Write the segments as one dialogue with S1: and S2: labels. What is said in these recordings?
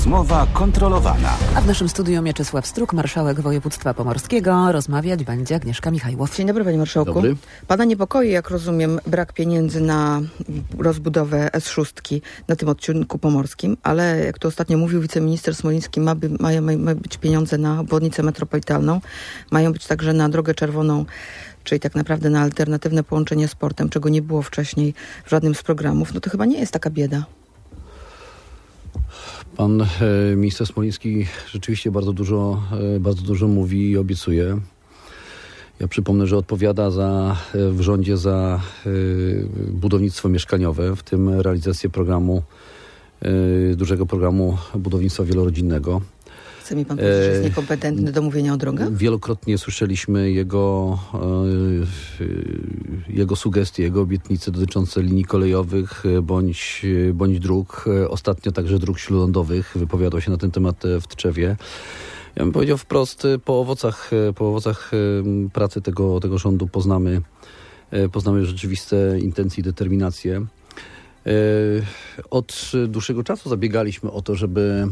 S1: Rozmowa kontrolowana.
S2: A w naszym studiu Mieczysław Struk, marszałek województwa pomorskiego. Rozmawiać będzie Agnieszka Michajłow.
S3: Dzień dobry, panie marszałku.
S4: Dobry.
S3: Pana niepokoi, jak rozumiem, brak pieniędzy na rozbudowę S6 na tym odcinku pomorskim, ale jak tu ostatnio mówił wiceminister Smoliński, mają być pieniądze na obwodnicę metropolitalną, mają być także na drogę czerwoną, czyli tak naprawdę na alternatywne połączenie z portem, czego nie było wcześniej w żadnym z programów. No to chyba nie jest taka bieda.
S4: Pan minister Smoliński rzeczywiście bardzo dużo mówi i obiecuje. Ja przypomnę, że odpowiada w rządzie za budownictwo mieszkaniowe, w tym realizację dużego programu budownictwa wielorodzinnego.
S3: Chce mi pan powiedzieć, że jest niekompetentny do mówienia o drogach?
S4: Wielokrotnie słyszeliśmy jego sugestie, jego obietnice dotyczące linii kolejowych bądź dróg. Ostatnio także dróg śródlądowych. Wypowiadał się na ten temat w Tczewie. Ja bym powiedział wprost, po owocach pracy tego rządu poznamy rzeczywiste intencje i determinacje. Od dłuższego czasu zabiegaliśmy o to, żeby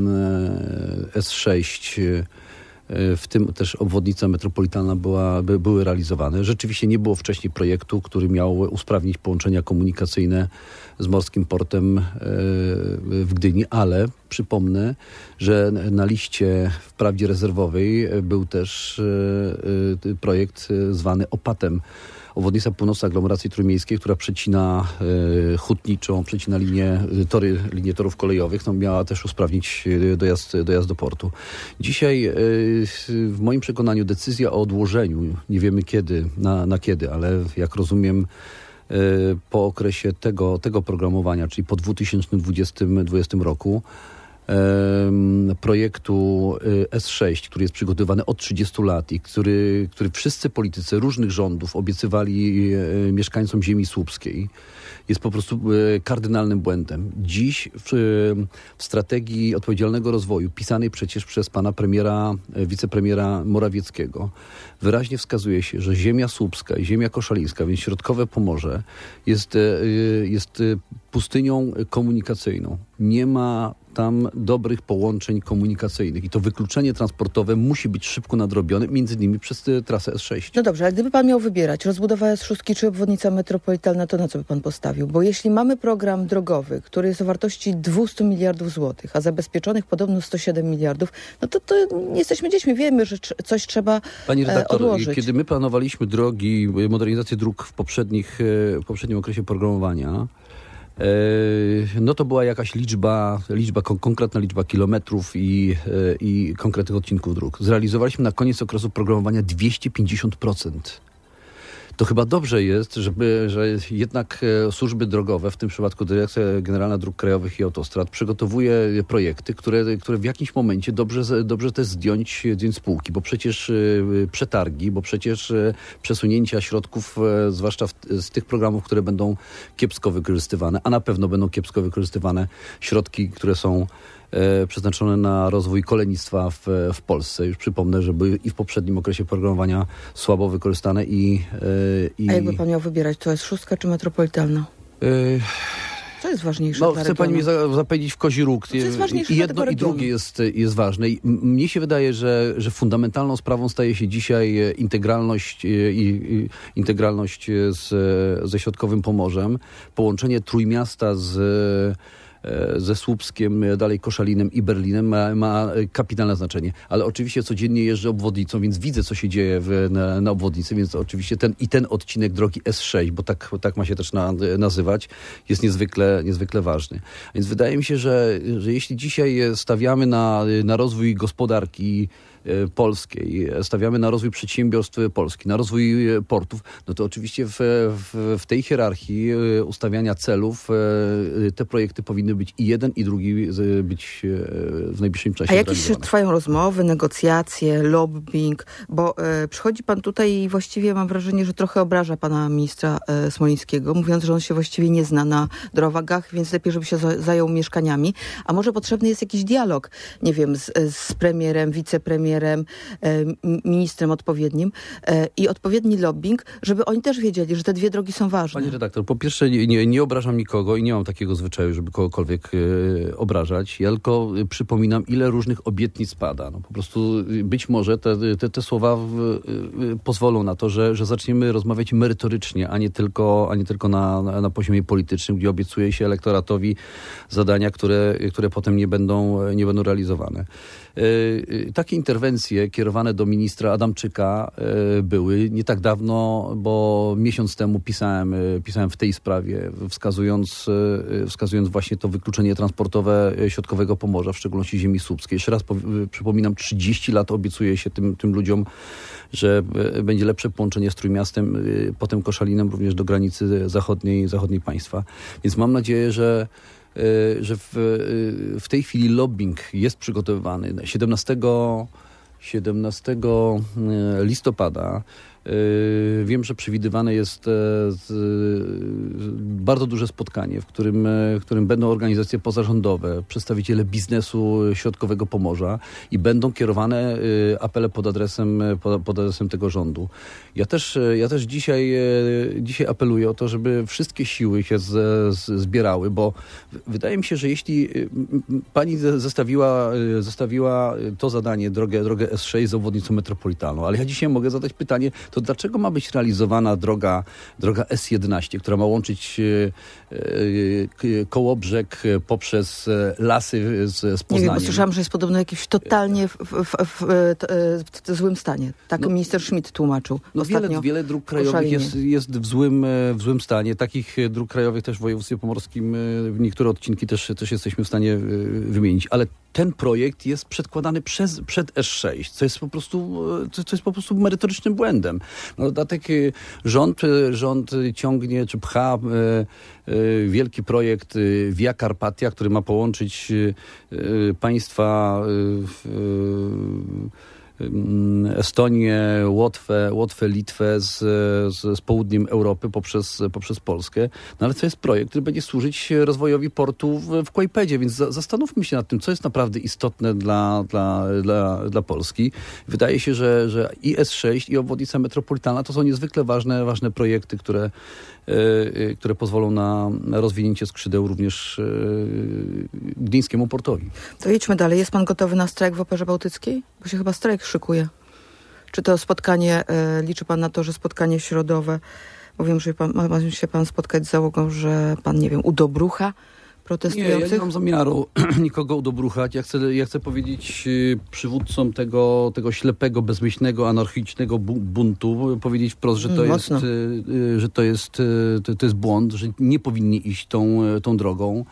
S4: S6, w tym też obwodnica metropolitalna były realizowane. Rzeczywiście nie było wcześniej projektu, który miał usprawnić połączenia komunikacyjne z morskim portem w Gdyni, ale przypomnę, że na liście wprawdzie rezerwowej był też projekt zwany OPAT-em. Obwodnica północna aglomeracji trójmiejskiej, która przecina hutniczą, przecina linię torów kolejowych, no miała też usprawnić dojazd do portu. Dzisiaj w moim przekonaniu decyzja o odłożeniu, nie wiemy kiedy, na kiedy, ale jak rozumiem po okresie tego programowania, czyli po 2020 roku, projektu S6, który jest przygotowywany od 30 lat i który wszyscy politycy różnych rządów obiecywali mieszkańcom ziemi słupskiej, jest po prostu kardynalnym błędem. Dziś w strategii odpowiedzialnego rozwoju, pisanej przecież przez pana wicepremiera Morawieckiego, wyraźnie wskazuje się, że ziemia słupska i ziemia koszalińska, więc środkowe Pomorze, jest pustynią komunikacyjną. Nie ma tam dobrych połączeń komunikacyjnych i to wykluczenie transportowe musi być szybko nadrobione, między innymi przez trasę S6.
S3: No dobrze, ale gdyby pan miał wybierać rozbudowa S6 czy obwodnica metropolitalna, to na co by pan postawił? Bo jeśli mamy program drogowy, który jest o wartości 200 miliardów złotych, a zabezpieczonych podobno 107 miliardów, no to nie jesteśmy dziećmi, wiemy, że coś trzeba
S4: Pani redaktor,
S3: odłożyć.
S4: Kiedy my planowaliśmy drogi, modernizację dróg w poprzednim okresie programowania, no to była jakaś konkretna liczba kilometrów i konkretnych odcinków dróg. Zrealizowaliśmy na koniec okresu programowania 250%. To chyba dobrze jest, że jednak służby drogowe, w tym przypadku Dyrekcja Generalna Dróg Krajowych i Autostrad, przygotowuje projekty, które w jakimś momencie dobrze też zdjąć z półki, bo przecież przetargi, bo przecież przesunięcia środków, zwłaszcza z tych programów, które będą kiepsko wykorzystywane, a na pewno będą kiepsko wykorzystywane środki, które są przeznaczone na rozwój kolejnictwa w Polsce. Już przypomnę, że były i w poprzednim okresie programowania słabo wykorzystane
S3: A jakby pan miał wybierać, to jest szóstka czy metropolitalna? Co jest ważniejsze dla
S4: chce pani mnie zapędzić w kozi róg. I jedno i drugie jest ważne. I mnie się wydaje, że fundamentalną sprawą staje się dzisiaj integralność ze środkowym Pomorzem, połączenie Trójmiasta ze Słupskiem, dalej Koszalinem i Berlinem ma kapitalne znaczenie. Ale oczywiście codziennie jeżdżę obwodnicą, więc widzę, co się dzieje na obwodnicy, więc oczywiście ten odcinek drogi S6, bo tak ma się też nazywać, jest niezwykle ważny. Więc wydaje mi się, że jeśli dzisiaj stawiamy na rozwój gospodarki polskiej, stawiamy na rozwój przedsiębiorstw polskich, na rozwój portów, no to oczywiście w tej hierarchii ustawiania celów te projekty powinny być i jeden, i drugi być w najbliższym czasie.
S3: A jakieś trwają rozmowy, negocjacje, lobbying, bo przychodzi pan tutaj i właściwie mam wrażenie, że trochę obraża pana ministra Smolińskiego, mówiąc, że on się właściwie nie zna na drogach, więc lepiej, żeby się zajął mieszkaniami. A może potrzebny jest jakiś dialog, nie wiem, z premierem, wicepremierem, premierem, ministrem odpowiednim i odpowiedni lobbying, żeby oni też wiedzieli, że te dwie drogi są ważne.
S4: Pani redaktor, po pierwsze nie obrażam nikogo i nie mam takiego zwyczaju, żeby kogokolwiek obrażać. Ja tylko przypominam, ile różnych obietnic pada. No, po prostu być może te słowa pozwolą na to, że zaczniemy rozmawiać merytorycznie, a nie tylko na poziomie politycznym, gdzie obiecuje się elektoratowi zadania, które potem nie będą realizowane. Takie interwencje kierowane do ministra Adamczyka były nie tak dawno, bo miesiąc temu pisałem w tej sprawie, wskazując właśnie to wykluczenie transportowe środkowego Pomorza, w szczególności ziemi słupskiej. Jeszcze raz przypominam, 30 lat obiecuje się tym ludziom, że będzie lepsze połączenie z Trójmiastem, potem Koszalinem również do granicy zachodniej państwa. Więc mam nadzieję, że w tej chwili lobbying jest przygotowywany. 17 listopada wiem, że przewidywane jest bardzo duże spotkanie, w którym będą organizacje pozarządowe, przedstawiciele biznesu środkowego Pomorza i będą kierowane apele pod adresem tego rządu. Ja też dzisiaj apeluję o to, żeby wszystkie siły się zbierały, bo wydaje mi się, że jeśli pani zestawiła to zadanie, drogę S6 z obwodnicą metropolitalną, ale ja dzisiaj mogę zadać pytanie, to dlaczego ma być realizowana droga S11, która ma łączyć Kołobrzeg poprzez lasy z Poznaniem?
S3: Nie wiem, bo słyszałam, że jest podobno jakieś totalnie w złym stanie. Tak minister Schmidt tłumaczył ostatnio.
S4: Wiele dróg krajowych jest w złym stanie. Takich dróg krajowych też w województwie pomorskim niektóre odcinki też jesteśmy w stanie wymienić. Ale ten projekt jest przedkładany przed S6, co jest po prostu merytorycznym błędem. Na dodatek rząd ciągnie czy pcha wielki projekt Via Carpatia, który ma połączyć państwa Estonię, Łotwę, Litwę z południem Europy poprzez Polskę. No ale to jest projekt, który będzie służyć rozwojowi portu w Kłajpedzie, więc zastanówmy się nad tym, co jest naprawdę istotne dla Polski. Wydaje się, że i S6, i obwodnica metropolitalna to są niezwykle ważne projekty, które pozwolą na rozwinięcie skrzydeł również gdyńskiemu portowi.
S3: To jedźmy dalej. Jest pan gotowy na strajk w Operze Bałtyckiej? Bo się chyba strajk szykuje. Czy to spotkanie, liczy pan na to, że spotkanie środowe, bo wiem, że ma się pan spotkać z załogą, że pan, nie wiem, udobrucha protestujących?
S4: Nie, ja nie mam zamiaru nikogo udobruchać. Ja chcę powiedzieć przywódcom tego ślepego, bezmyślnego, anarchicznego buntu, powiedzieć wprost, że to jest błąd, że nie powinni iść tą drogą.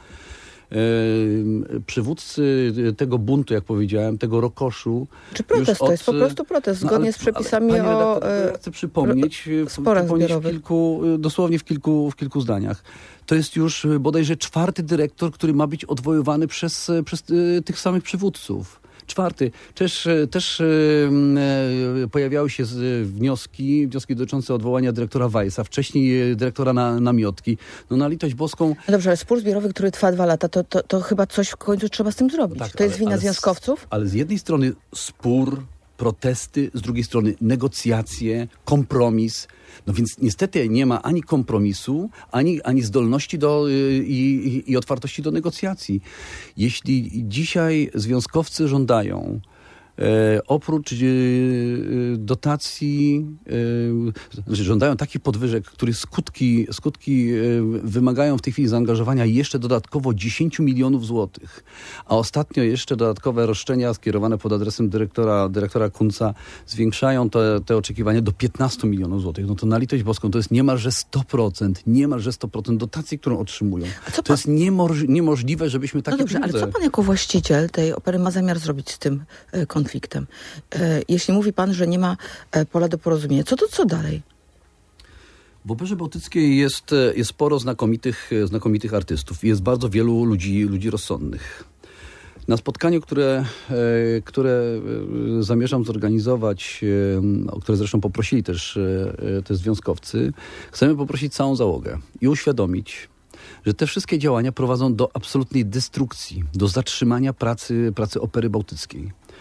S4: Przywódcy tego buntu, jak powiedziałem, tego rokoszu...
S3: Czy protest to jest po prostu protest, zgodnie z przepisami
S4: ja chcę przypomnieć dosłownie w kilku zdaniach. To jest już bodajże 4. dyrektor, który ma być odwoływany przez tych samych przywódców. 4. Też pojawiały się wnioski dotyczące odwołania dyrektora Weissa, wcześniej dyrektora Namiotki. No na litość boską...
S3: No dobrze, ale spór zbiorowy, który trwa 2 lata, to chyba coś w końcu trzeba z tym zrobić. Tak, to jest wina związkowców?
S4: Ale z jednej strony spór, protesty, z drugiej strony negocjacje, kompromis. No więc niestety nie ma ani kompromisu, ani zdolności i otwartości do negocjacji. Jeśli dzisiaj związkowcy żądają oprócz dotacji, żądają takich podwyżek, których skutki wymagają w tej chwili zaangażowania jeszcze dodatkowo 10 milionów złotych, a ostatnio jeszcze dodatkowe roszczenia skierowane pod adresem dyrektora Kunca zwiększają te oczekiwania do 15 milionów złotych. No to na litość boską to jest niemalże 100% dotacji, którą otrzymują. To jest niemożliwe, żebyśmy takie
S3: pieniądze... Ale co pan jako właściciel tej opery ma zamiar zrobić z tym konfliktem? Jeśli mówi pan, że nie ma pola do porozumienia, co dalej?
S4: W Operze Bałtyckiej jest sporo znakomitych artystów. Jest bardzo wielu ludzi rozsądnych. Na spotkaniu, które zamierzam zorganizować, o które zresztą poprosili też te związkowcy, chcemy poprosić całą załogę i uświadomić, że te wszystkie działania prowadzą do absolutnej destrukcji, do zatrzymania pracy Opery Bałtyckiej.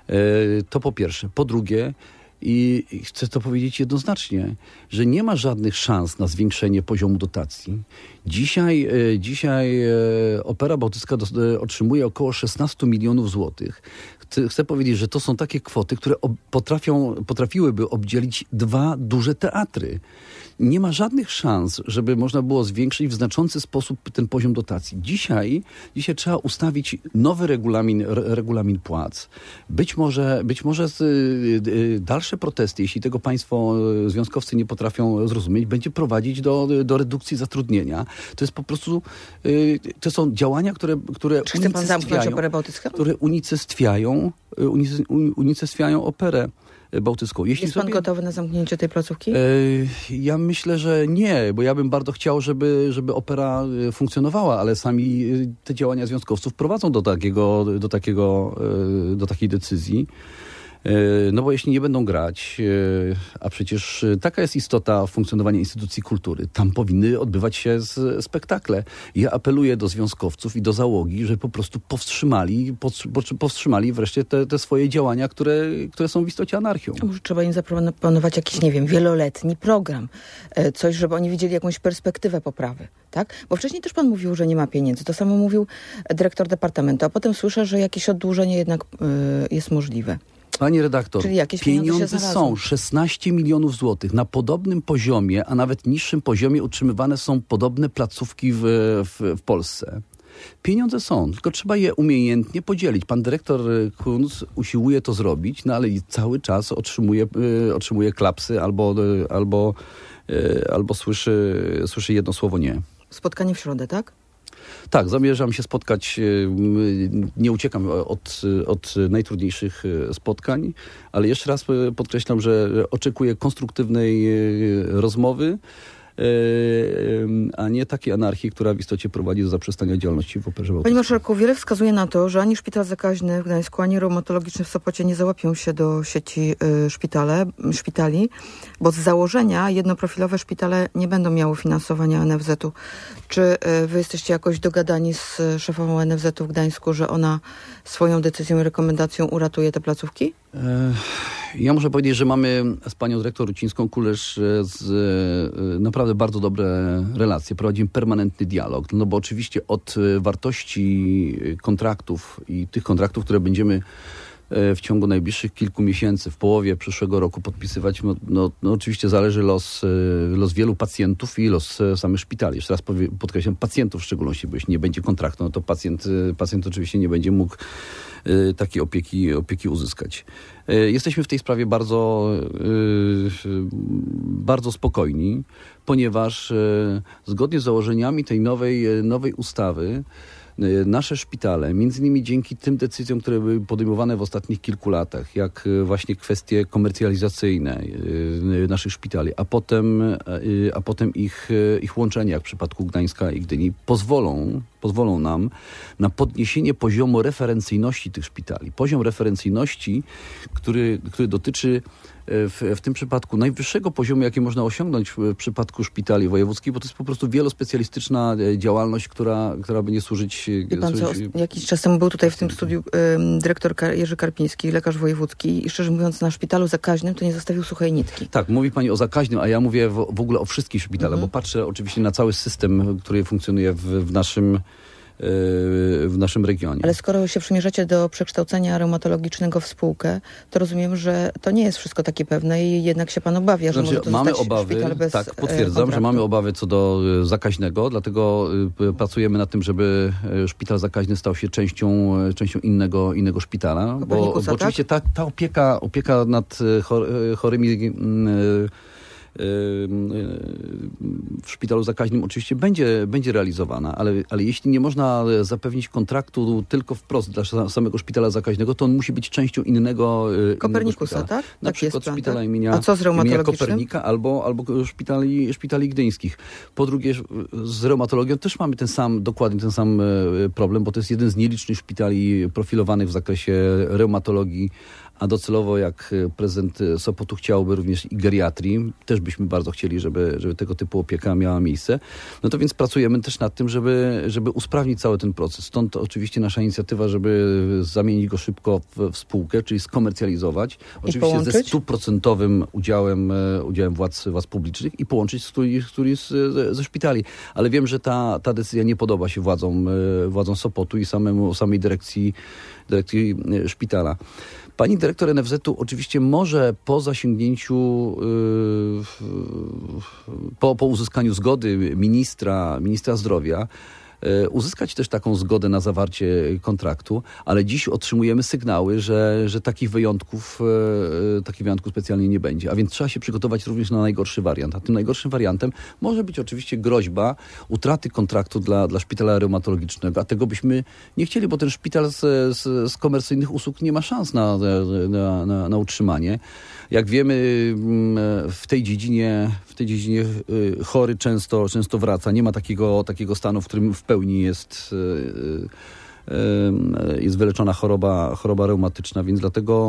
S4: To po pierwsze. Po drugie, i chcę to powiedzieć jednoznacznie, że nie ma żadnych szans na zwiększenie poziomu dotacji. Dzisiaj Opera Bałtycka otrzymuje około 16 milionów złotych. Chcę powiedzieć, że to są takie kwoty, które potrafiłyby obdzielić 2 duże teatry. Nie ma żadnych szans, żeby można było zwiększyć w znaczący sposób ten poziom dotacji. Dzisiaj trzeba ustawić nowy regulamin płac. Być może dalsze protesty, jeśli tego państwo związkowcy nie potrafią zrozumieć, będzie prowadzić do redukcji zatrudnienia. To jest po prostu, to są działania, które
S3: Czy chce pan zamknąć Operę Bałtycką?
S4: Które unicestwiają Operę Bałtycką.
S3: Jest pan gotowy na zamknięcie tej placówki?
S4: Ja myślę, że nie, bo ja bym bardzo chciał, żeby opera funkcjonowała, ale sami te działania związkowców prowadzą do takiej decyzji. No bo jeśli nie będą grać, a przecież taka jest istota funkcjonowania instytucji kultury, tam powinny odbywać się spektakle. Ja apeluję do związkowców i do załogi, że po prostu powstrzymali wreszcie te swoje działania, które są w istocie anarchią.
S3: Może trzeba im zaproponować jakiś, wieloletni program. Coś, żeby oni widzieli jakąś perspektywę poprawy. Tak? Bo wcześniej też pan mówił, że nie ma pieniędzy. To samo mówił dyrektor departamentu, a potem słyszę, że jakieś oddłużenie jednak jest możliwe.
S4: Pani redaktor, pieniądze są 16 milionów złotych. Na podobnym poziomie, a nawet niższym poziomie utrzymywane są podobne placówki w Polsce. Pieniądze są, tylko trzeba je umiejętnie podzielić. Pan dyrektor Kunz usiłuje to zrobić, no ale cały czas otrzymuje klapsy albo słyszy jedno słowo nie.
S3: Spotkanie w środę, tak?
S4: Tak, zamierzam się spotkać, nie uciekam od najtrudniejszych spotkań, ale jeszcze raz podkreślam, że oczekuję konstruktywnej rozmowy, a nie takiej anarchii, która w istocie prowadzi do zaprzestania działalności w Operze Bałtyckiej.
S3: Panie marszałku, wiele wskazuje na to, że ani szpital zakaźny w Gdańsku, ani reumatologiczny w Sopocie nie załapią się do sieci szpitali, bo z założenia jednoprofilowe szpitale nie będą miały finansowania NFZ-u. Czy wy jesteście jakoś dogadani z szefową NFZ-u w Gdańsku, że ona swoją decyzją i rekomendacją uratuje te placówki?
S4: Ja muszę powiedzieć, że mamy z panią dyrektor Rucińską-Kulesz naprawdę bardzo dobre relacje. Prowadzimy permanentny dialog. No bo oczywiście od wartości kontraktów i tych kontraktów, które będziemy w ciągu najbliższych kilku miesięcy, w połowie przyszłego roku podpisywać, no oczywiście zależy los wielu pacjentów i los samych szpitali. Jeszcze raz podkreślam, pacjentów w szczególności, bo jeśli nie będzie kontraktu, no to pacjent oczywiście nie będzie mógł takiej opieki uzyskać. Jesteśmy w tej sprawie bardzo spokojni, ponieważ zgodnie z założeniami tej nowej ustawy nasze szpitale, między innymi dzięki tym decyzjom, które były podejmowane w ostatnich kilku latach, jak właśnie kwestie komercjalizacyjne naszych szpitali, a potem ich łączenie, jak w przypadku Gdańska i Gdyni, pozwolą nam na podniesienie poziomu referencyjności tych szpitali. Poziom referencyjności, który dotyczy w tym przypadku najwyższego poziomu, jaki można osiągnąć w przypadku szpitali wojewódzkich, bo to jest po prostu wielospecjalistyczna działalność, która będzie służyć...
S3: Wie pan co, jakiś czas temu był tutaj w tym studiu dyrektor Jerzy Karpiński, lekarz wojewódzki i szczerze mówiąc na szpitalu zakaźnym to nie zostawił suchej nitki.
S4: Tak, mówi pani o zakaźnym, a ja mówię w ogóle o wszystkich szpitalach, bo patrzę oczywiście na cały system, który funkcjonuje w naszym regionie.
S3: Ale skoro się przymierzacie do przekształcenia reumatologicznego w spółkę, to rozumiem, że to nie jest wszystko takie pewne i jednak się pan obawia, że może to
S4: mamy
S3: zostać
S4: obawy,
S3: szpital bez
S4: tak, potwierdzam,
S3: kontraktu.
S4: że mamy obawy co do zakaźnego, dlatego pracujemy nad tym, żeby szpital zakaźny stał się częścią innego szpitala, bo oczywiście ta opieka nad chorymi w szpitalu zakaźnym oczywiście będzie realizowana, ale jeśli nie można zapewnić kontraktu tylko wprost dla samego szpitala zakaźnego, to on musi być częścią innego
S3: Kopernikusa,
S4: szpitala.
S3: tak?
S4: Na
S3: tak
S4: przykład
S3: jest
S4: szpitala
S3: plan,
S4: imienia,
S3: tak? A co z reumatologicznym?
S4: Kopernika albo szpitali gdyńskich. Po drugie, z reumatologią też mamy dokładnie ten sam problem, bo to jest jeden z nielicznych szpitali profilowanych w zakresie reumatologii, a docelowo jak prezydent Sopotu chciałby również i geriatrii, też byśmy bardzo chcieli, żeby tego typu opieka miała miejsce, no to więc pracujemy też nad tym, żeby usprawnić cały ten proces. Stąd oczywiście nasza inicjatywa, żeby zamienić go szybko w spółkę, czyli skomercjalizować, oczywiście ze 100% udziałem władz publicznych i połączyć ze szpitali. Ale wiem, że ta decyzja nie podoba się władzom Sopotu i samej dyrekcji szpitala. Pani dyrektor NFZ-u oczywiście może po zasięgnięciu, po uzyskaniu zgody ministra zdrowia, uzyskać też taką zgodę na zawarcie kontraktu, ale dziś otrzymujemy sygnały, że takich wyjątków specjalnie nie będzie. A więc trzeba się przygotować również na najgorszy wariant. A tym najgorszym wariantem może być oczywiście groźba utraty kontraktu dla szpitala reumatologicznego. A tego byśmy nie chcieli, bo ten szpital z komercyjnych usług nie ma szans na utrzymanie. Jak wiemy, w tej dziedzinie chory często wraca. Nie ma takiego stanu, w którym w pełni jest wyleczona choroba reumatyczna, więc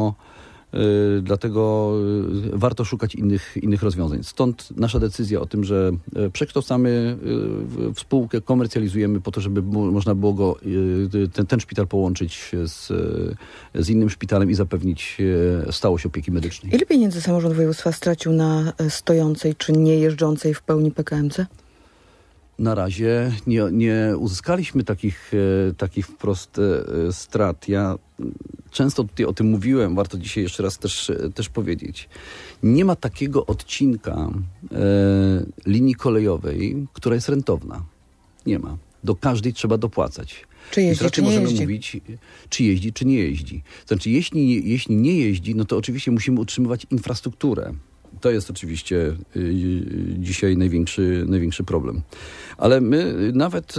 S4: dlatego warto szukać innych rozwiązań. Stąd nasza decyzja o tym, że przekształcamy w spółkę, komercjalizujemy po to, żeby można było ten szpital połączyć z innym szpitalem i zapewnić stałość opieki medycznej.
S3: Ile pieniędzy samorząd województwa stracił na stojącej czy nie jeżdżącej w pełni PKM-ce?
S4: Na razie nie uzyskaliśmy takich wprost strat. Ja często tutaj o tym mówiłem, warto dzisiaj jeszcze raz też powiedzieć. Nie ma takiego odcinka linii kolejowej, która jest rentowna. Nie ma. Do każdej trzeba dopłacać.
S3: Czy jeździ, czy nie
S4: możemy
S3: jeździ?
S4: Mówić, czy jeździ, czy nie jeździ. Znaczy, jeśli nie jeździ, no to oczywiście musimy utrzymywać infrastrukturę. To jest oczywiście dzisiaj największy problem. Ale my nawet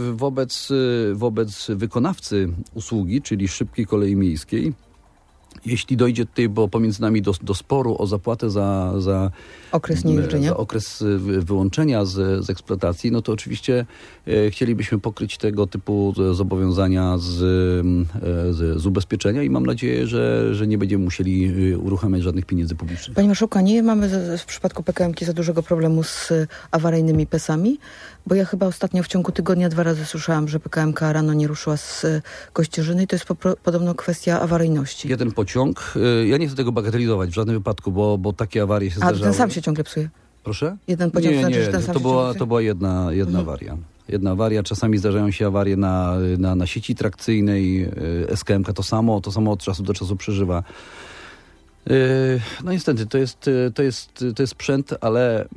S4: wobec wykonawcy usługi, czyli Szybkiej Kolei Miejskiej, jeśli dojdzie tutaj, bo pomiędzy nami do sporu o zapłatę za
S3: okres niejeżdżenia,
S4: za okres wyłączenia z eksploatacji, no to oczywiście chcielibyśmy pokryć tego typu zobowiązania z ubezpieczenia i mam nadzieję, że nie będziemy musieli uruchamiać żadnych pieniędzy publicznych.
S3: Panie marszałku, nie mamy w przypadku PKM-ki za dużego problemu z awaryjnymi PES-ami? Bo ja chyba ostatnio w ciągu tygodnia 2 razy słyszałam, że PKM-ka rano nie ruszyła z Kościerzyny i to jest podobno kwestia awaryjności.
S4: Jeden pociąg. Ja nie chcę tego bagatelizować w żadnym wypadku, bo takie awarie się zdarzały.
S3: A ten sam się ciągle psuje?
S4: Proszę?
S3: Jeden pociąg
S4: nie,
S3: znaczy, że ten sam się ciągle psuje?
S4: To była jedna awaria. Jedna awaria. Czasami zdarzają się awarie na sieci trakcyjnej. SKM-ka to samo od czasu do czasu przeżywa. No niestety, to jest sprzęt, ale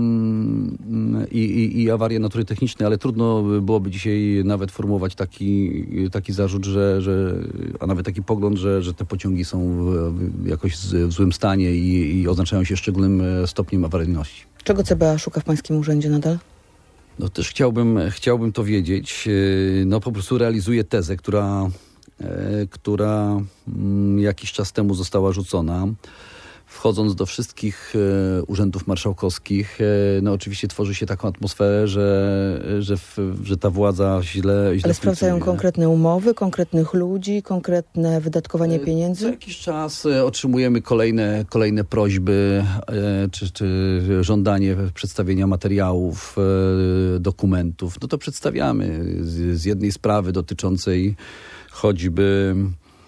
S4: i awarie natury technicznej, ale trudno byłoby dzisiaj nawet formułować taki zarzut, a nawet taki pogląd, że te pociągi są jakoś w złym stanie i oznaczają się szczególnym stopniem awaryjności.
S3: Czego CBA szuka w pańskim urzędzie nadal?
S4: No też chciałbym to wiedzieć. No po prostu realizuję tezę, która jakiś czas temu została rzucona. Wchodząc do wszystkich urzędów marszałkowskich, no oczywiście tworzy się taką atmosferę, że ta władza źle
S3: Ale sprawdzają konkretne umowy, konkretnych ludzi, konkretne wydatkowanie pieniędzy?
S4: Co jakiś czas otrzymujemy kolejne prośby czy żądanie przedstawienia materiałów, dokumentów. No to przedstawiamy z jednej sprawy dotyczącej choćby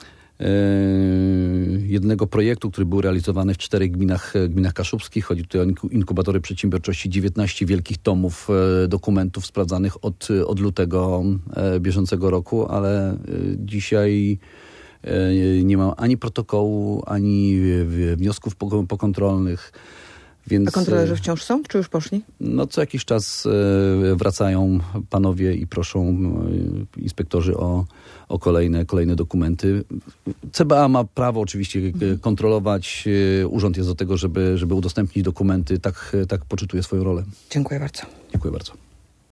S4: jednego projektu, który był realizowany w 4 gminach kaszubskich. Chodzi tutaj o inkubatory przedsiębiorczości, 19 wielkich tomów dokumentów sprawdzanych od lutego bieżącego roku, ale dzisiaj nie ma ani protokołu, ani wniosków pokontrolnych. Więc,
S3: a kontrolerzy wciąż są, czy już poszli?
S4: No co jakiś czas wracają panowie i proszą inspektorzy o kolejne dokumenty. CBA ma prawo oczywiście kontrolować. Urząd jest do tego, żeby udostępnić dokumenty. Tak poczytuje swoją rolę.
S3: Dziękuję bardzo.
S4: Dziękuję bardzo.